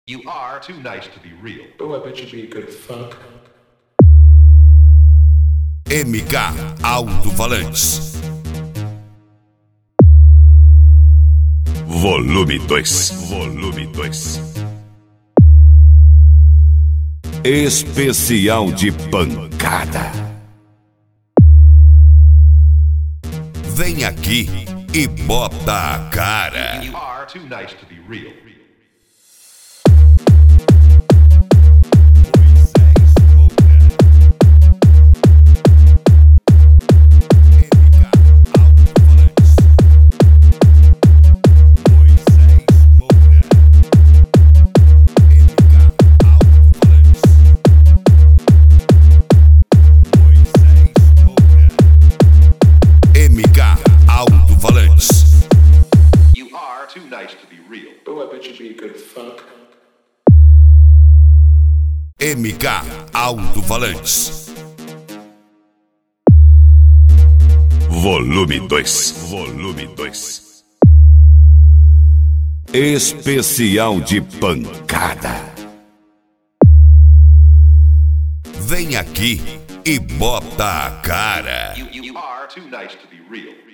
You are too nice to be real. Oh, I bet you'd be a good fuck. MK Alto-Falantes. Volume 2. Volume 2. Especial de pancada. Vem aqui e bota a cara. You are too nice to be real. MK Alto-Falantes. You are too nice to be real. Oh, I bet you'd be a good fuck. MK Alto-Falantes. Volume 2. Volume 2. Especial de pancada. Vem aqui e bota a cara. You are too nice to be real.